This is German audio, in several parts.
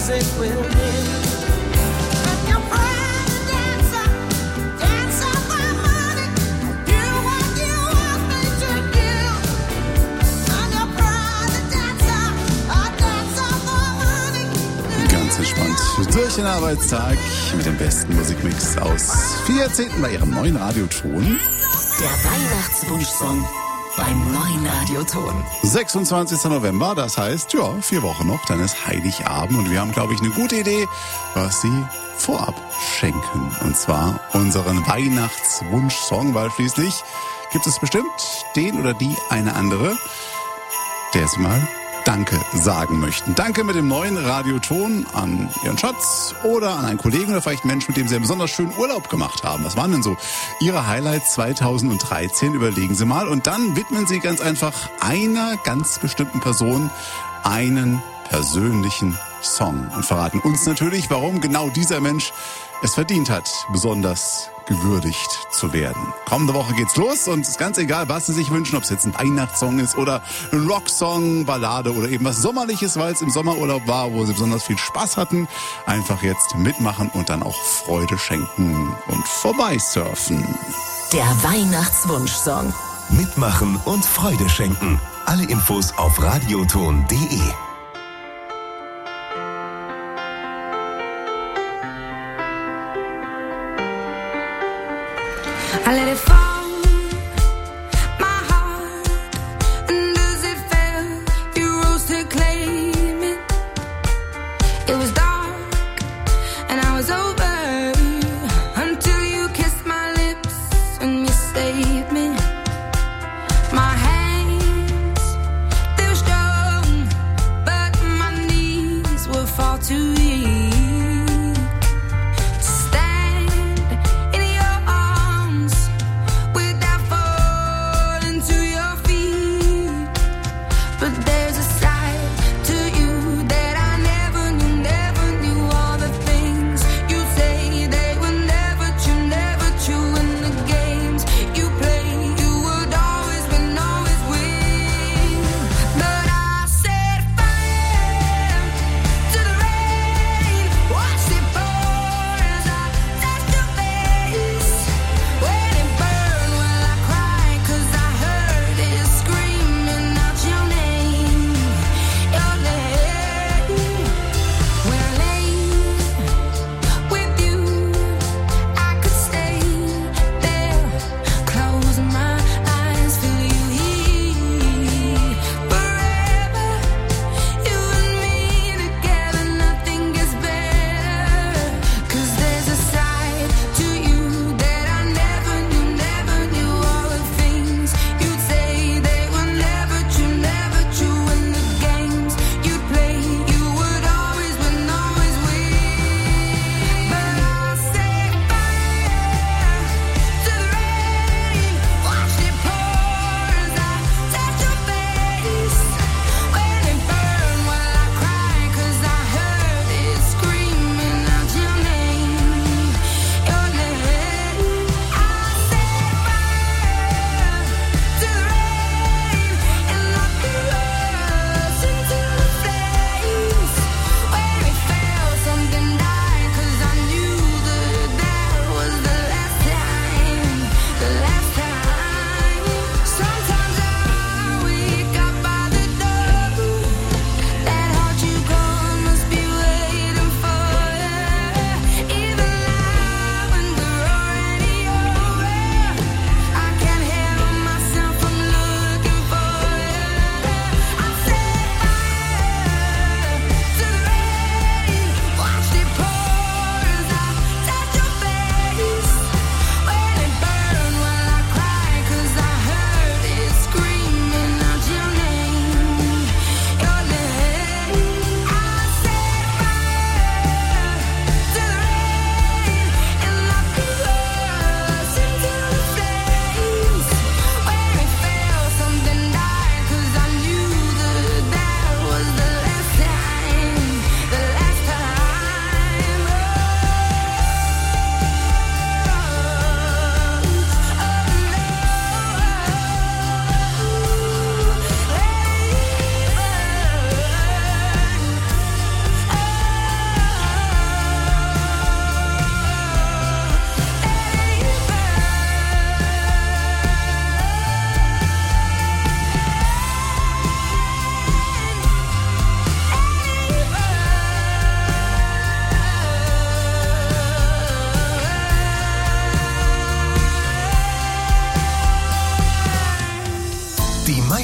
music will live. If you're proud to dancer, dance on my money. Do what you want me to do. I'm your private dancer, I dance on my money. Ganz entspannt durch den Arbeitstag mit dem besten Musikmix aus 4 Jahrzehnten bei ihrem neuen Radioton. Der Weihnachtswunschsong beim neuen Radioton. 26. November, das heißt, ja, 4 Wochen noch, dann ist Heiligabend und wir haben, glaube ich, eine gute Idee, was Sie vorab schenken. Und zwar unseren Weihnachtswunschsong, weil schließlich gibt es bestimmt den oder die eine andere, der Sie mal Danke sagen möchten. Danke mit dem neuen Radioton an Ihren Schatz oder an einen Kollegen oder vielleicht einen Menschen, mit dem Sie einen besonders schönen Urlaub gemacht haben. Was waren denn so Ihre Highlights 2013? Überlegen Sie mal und dann widmen Sie ganz einfach einer ganz bestimmten Person einen persönlichen Song und verraten uns natürlich, warum genau dieser Mensch es verdient hat, besonders gewürdigt zu werden. Kommende Woche geht's los und es ist ganz egal, was Sie sich wünschen, ob es jetzt ein Weihnachtssong ist oder ein Rocksong, Ballade oder eben was Sommerliches, weil es im Sommerurlaub war, wo Sie besonders viel Spaß hatten. Einfach jetzt mitmachen und dann auch Freude schenken und vorbeisurfen. Der Weihnachtswunschsong. Mitmachen und Freude schenken. Alle Infos auf radioton.de. I let it fall, my heart, and as it fell, you rose to claim it. It was dark, and I was over, until you kissed my lips, and you saved me. My hands, they were strong, but my knees were far too weak.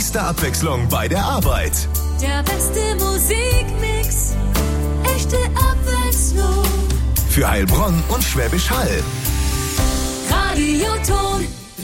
beste Abwechslung bei der Arbeit. Der beste Musikmix, echte Abwechslung. Für Heilbronn und Schwäbisch Hall. Radioton.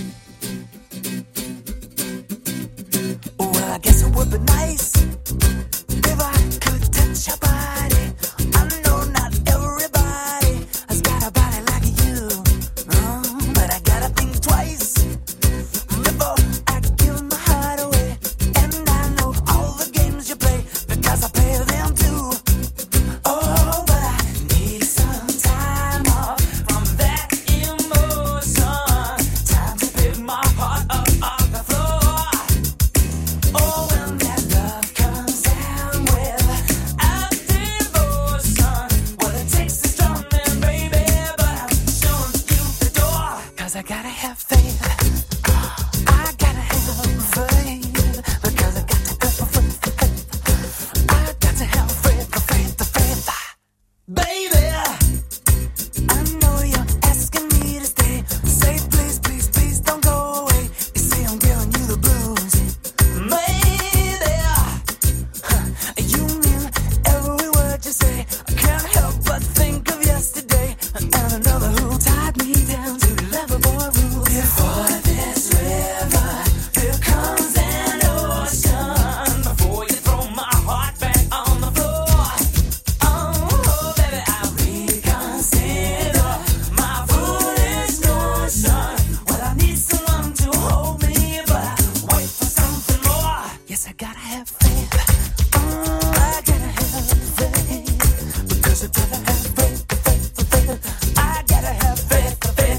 Well, I guess it would be nice if I could touch your body. I know not everybody has got a body like you, but I gotta think twice before I give my heart away. And I know all the games you play because I play them too. Oh, but I need some time off from that emotion. Time to pick my heart up off the floor. Oh, when that love comes down without devotion, well, it takes a strong man, baby, but I'm showing you the door. 'Cause I gotta have faith. I gotta have faith. Because I got to have faith. I got to have faith, faith. Baby, I know you're asking me to stay. Say please, please, please don't go away. You see I'm giving you the blues. Maybe you mean every word you say. I can't help but think of yesterday and another who tied me down to lovable rules. Before this river, here comes an ocean. Before you throw my heart back on the floor. Oh, baby, I'll reconsider my foolish notion. Well, I need someone to hold me, but I wait for something more. Yes, I gotta have faith. I gotta have faith. Because I gotta have faith. I gotta have faith.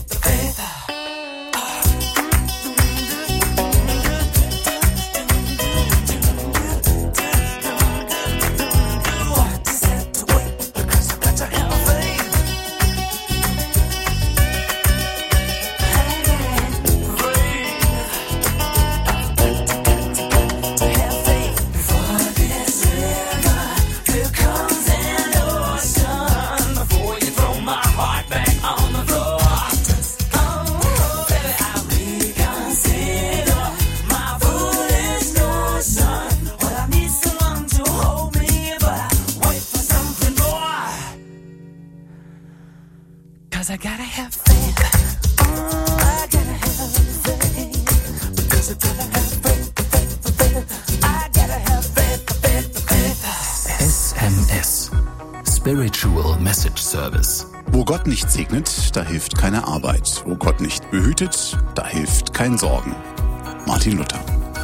Just have to wait because I got to have faith. Have faith. Before this river, here comes an ocean. Before you throw my heart back on the floor. Oh, baby, I'll reconsider my foolish notion. Well, I need someone to hold me, but I wait for something more. 'Cause I gotta have faith. I gotta have faith. Because I gotta have faith. I gotta have faith. SMS. Spiritual Message Service. Wo Gott nicht segnet, da hilft keine Arbeit. Wo Gott nicht behütet, da hilft kein Sorgen. Martin Luther.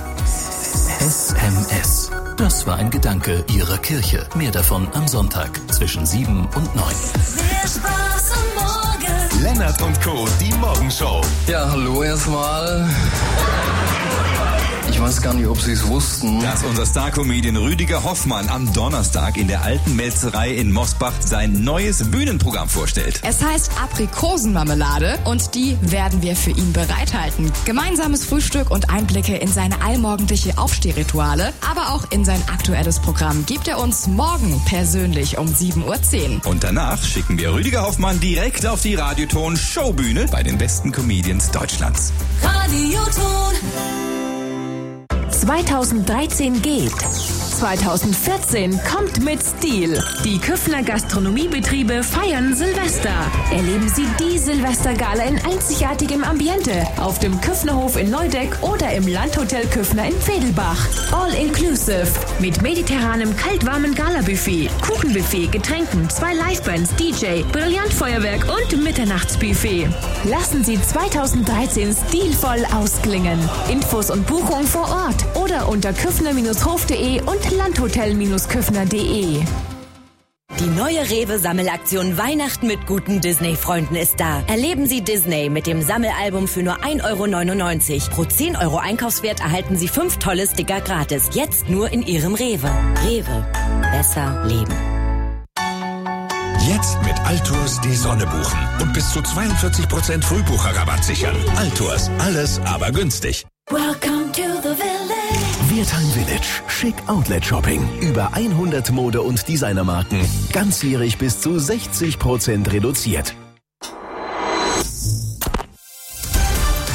SMS. Das war ein Gedanke Ihrer Kirche. Mehr davon am Sonntag zwischen 7 und 9. Mehr Spaß am Morgen. Lennart und Co., die Morgenshow. Ja, hallo erstmal. Ich weiß gar nicht, ob Sie es wussten. Dass unser Star-Comedian Rüdiger Hoffmann am Donnerstag in der Alten Melzerei in Mosbach sein neues Bühnenprogramm vorstellt. Es heißt Aprikosenmarmelade und die werden wir für ihn bereithalten. Gemeinsames Frühstück und Einblicke in seine allmorgendliche Aufstehrituale, aber auch in sein aktuelles Programm gibt er uns morgen persönlich um 7:10 Uhr. Und danach schicken wir Rüdiger Hoffmann direkt auf die Radioton-Showbühne bei den besten Comedians Deutschlands. Radioton. 2013 geht. 2014 kommt mit Stil. Die Küffner Gastronomiebetriebe feiern Silvester. Erleben Sie die Silvestergala in einzigartigem Ambiente auf dem Küffnerhof in Neudeck oder im Landhotel Küffner in Vedelbach. All inclusive mit mediterranem kaltwarmen Galabuffet, Kuchenbuffet, Getränken, 2 Livebands, DJ, Brillantfeuerwerk und Mitternachtsbuffet. Lassen Sie 2013 stilvoll ausklingen. Infos und Buchungen vor Ort oder unter küffner-hof.de und landhotel-küffner.de. Die neue Rewe-Sammelaktion Weihnachten mit guten Disney-Freunden ist da. Erleben Sie Disney mit dem Sammelalbum für nur 1,99 €. Pro 10 € Einkaufswert erhalten Sie 5 tolle Sticker gratis. Jetzt nur in Ihrem Rewe. Rewe. Besser leben. Jetzt mit Altours die Sonne buchen und bis zu 42% Frühbucherrabatt sichern. Altours, alles aber günstig. Welcome to the village. Wertheim Village. Schick Outlet Shopping. Über 100 Mode- und Designermarken. Ganzjährig bis zu 60% reduziert.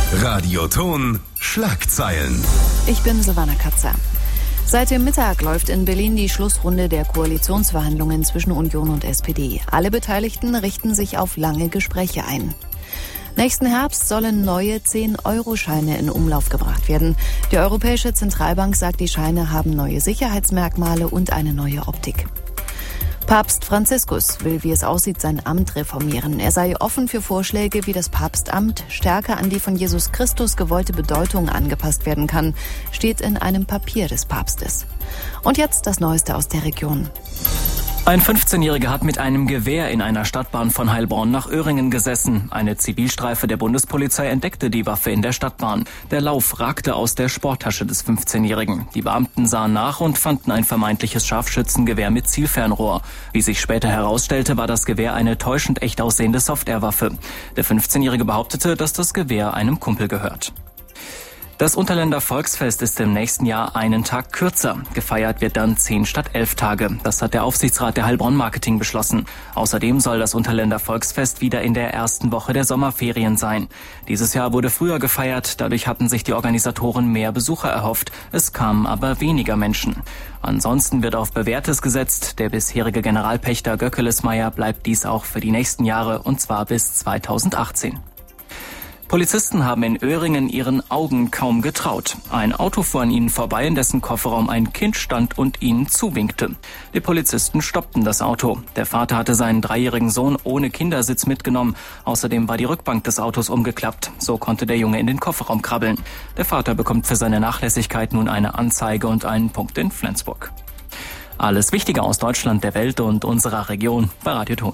Radioton Schlagzeilen. Ich bin Silvana Katzer. Seit dem Mittag läuft in Berlin die Schlussrunde der Koalitionsverhandlungen zwischen Union und SPD. Alle Beteiligten richten sich auf lange Gespräche ein. Nächsten Herbst sollen neue 10-Euro-Scheine in Umlauf gebracht werden. Die Europäische Zentralbank sagt, die Scheine haben neue Sicherheitsmerkmale und eine neue Optik. Papst Franziskus will, wie es aussieht, sein Amt reformieren. Er sei offen für Vorschläge, wie das Papstamt stärker an die von Jesus Christus gewollte Bedeutung angepasst werden kann, steht in einem Papier des Papstes. Und jetzt das Neueste aus der Region. Ein 15-Jähriger hat mit einem Gewehr in einer Stadtbahn von Heilbronn nach Öhringen gesessen. Eine Zivilstreife der Bundespolizei entdeckte die Waffe in der Stadtbahn. Der Lauf ragte aus der Sporttasche des 15-Jährigen. Die Beamten sahen nach und fanden ein vermeintliches Scharfschützengewehr mit Zielfernrohr. Wie sich später herausstellte, war das Gewehr eine täuschend echt aussehende Softwarewaffe. Der 15-Jährige behauptete, dass das Gewehr einem Kumpel gehört. Das Unterländer Volksfest ist im nächsten Jahr einen Tag kürzer. Gefeiert wird dann 10 statt 11 Tage. Das hat der Aufsichtsrat der Heilbronn Marketing beschlossen. Außerdem soll das Unterländer Volksfest wieder in der ersten Woche der Sommerferien sein. Dieses Jahr wurde früher gefeiert. Dadurch hatten sich die Organisatoren mehr Besucher erhofft. Es kamen aber weniger Menschen. Ansonsten wird auf Bewährtes gesetzt. Der bisherige Generalpächter Göckelesmeier bleibt dies auch für die nächsten Jahre, und zwar bis 2018. Polizisten haben in Öhringen ihren Augen kaum getraut. Ein Auto fuhr an ihnen vorbei, in dessen Kofferraum ein Kind stand und ihnen zuwinkte. Die Polizisten stoppten das Auto. Der Vater hatte seinen 3-jährigen Sohn ohne Kindersitz mitgenommen. Außerdem war die Rückbank des Autos umgeklappt. So konnte der Junge in den Kofferraum krabbeln. Der Vater bekommt für seine Nachlässigkeit nun eine Anzeige und einen Punkt in Flensburg. Alles Wichtige aus Deutschland, der Welt und unserer Region bei Radioton.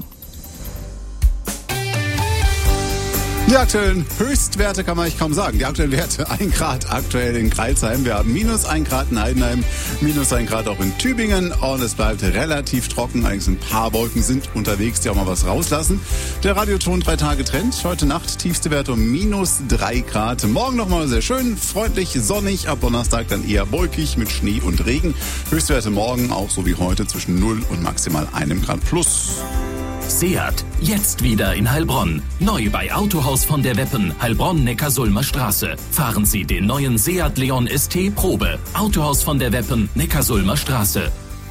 Die aktuellen Höchstwerte kann man eigentlich kaum sagen. Die aktuellen Werte: 1 Grad aktuell in Crailsheim. Wir haben -1 Grad in Heidenheim, -1 Grad auch in Tübingen. Und es bleibt relativ trocken. Allerdings ein paar Wolken sind unterwegs, die auch mal was rauslassen. Der Radioton 3 Tage Trend. Heute Nacht tiefste Werte um -3 Grad. Morgen nochmal sehr schön, freundlich, sonnig. Ab Donnerstag dann eher wolkig mit Schnee und Regen. Höchstwerte morgen auch so wie heute zwischen 0 und maximal 1 Grad plus. Seat, jetzt wieder in Heilbronn. Neu bei Autohaus von der Weppen, Heilbronn-Neckarsulmer Straße. Fahren Sie den neuen Seat Leon ST Probe. Autohaus von der Weppen, Neckarsulmer Straße.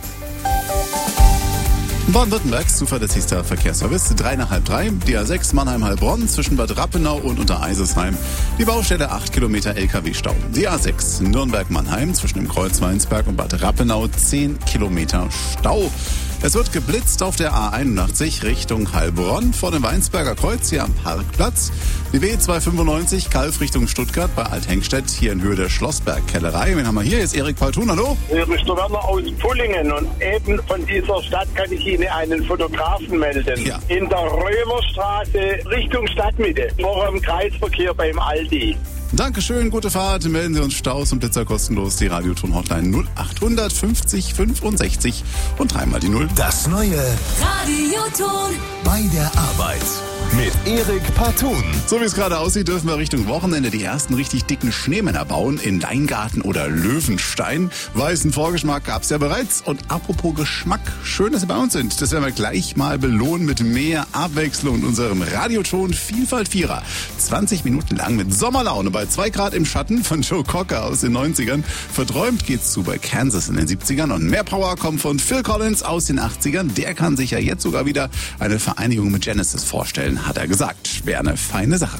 Baden-Württembergs zuverlässigster Verkehrsservice, 3 nach halb 3, die A6 Mannheim-Heilbronn zwischen Bad Rappenau und Untereisesheim. Die Baustelle 8 Kilometer LKW-Stau. Die A6 Nürnberg-Mannheim zwischen dem Kreuz Weinsberg und Bad Rappenau 10 Kilometer Stau. Es wird geblitzt auf der A81 Richtung Heilbronn vor dem Weinsberger Kreuz hier am Parkplatz. Die W295 Kalf Richtung Stuttgart bei Althengstedt hier in Höhe der Schlossberg-Kellerei. Wen haben wir hier? Jetzt Erik Paltun, hallo? Hier ist der Werner aus Pullingen und eben von dieser Stadt kann ich Ihnen einen Fotografen melden. Ja. In der Römerstraße Richtung Stadtmitte, vor dem Kreisverkehr beim Aldi. Dankeschön, gute Fahrt. Melden Sie uns Staus und Blitzer kostenlos. Die Radioton-Hotline 0800 50 65 und 3 mal die 0. Das neue Radioton bei der Arbeit mit Erik Paltun. So wie es gerade aussieht, dürfen wir Richtung Wochenende die ersten richtig dicken Schneemänner bauen in Leingarten oder Löwenstein. Weißen Vorgeschmack gab's ja bereits. Und apropos Geschmack, schön, dass Sie bei uns sind. Das werden wir gleich mal belohnen mit mehr Abwechslung und unserem Radioton Vielfalt Vierer. 20 Minuten lang mit Sommerlaune bei 2 Grad im Schatten von Joe Cocker aus den 90ern. Verträumt geht's zu bei Kansas in den 70ern. Und mehr Power kommt von Phil Collins aus den 80ern. Der kann sich ja jetzt sogar wieder eine Vereinigung mit Genesis vorstellen, hat er gesagt. Wäre eine feine Sache.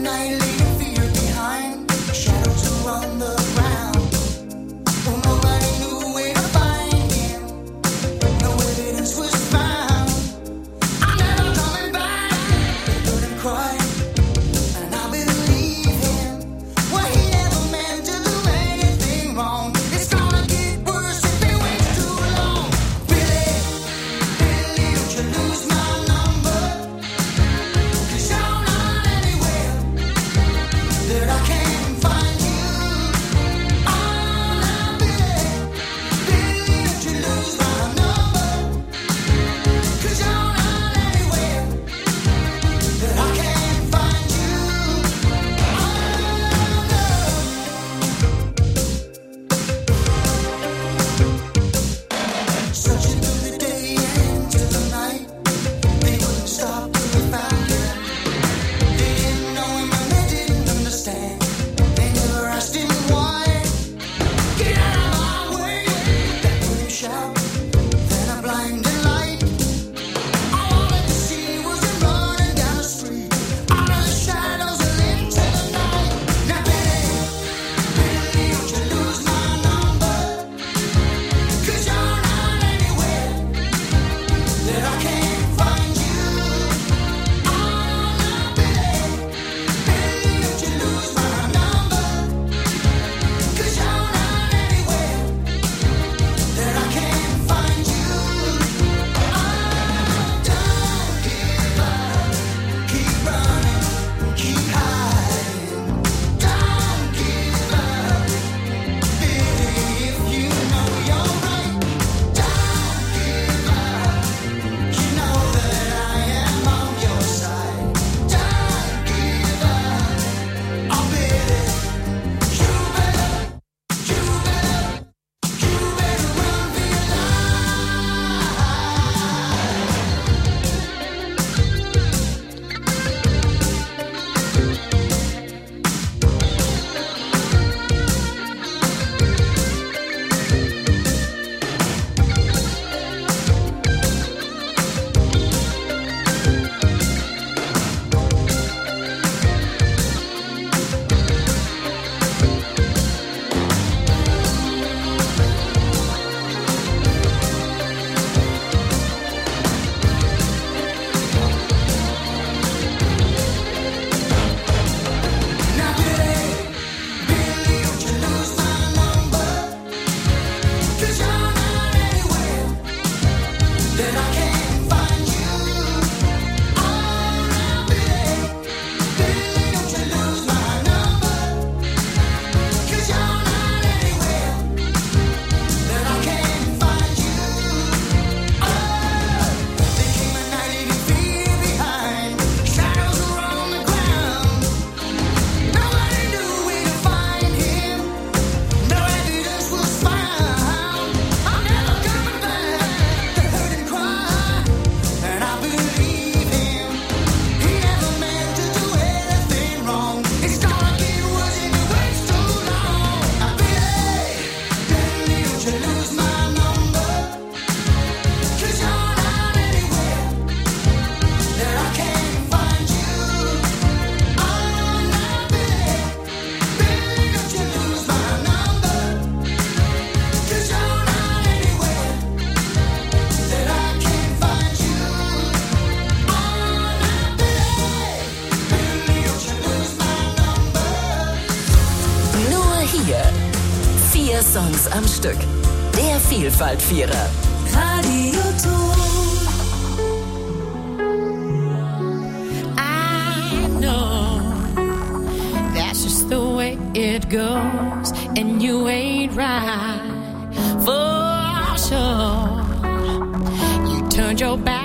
Shadows around the ground. Oh, nobody Songs am Stück. Der Vielfaltvierer. Radioton. I know that's just the way it goes, and you ain't right for sure. You turned your back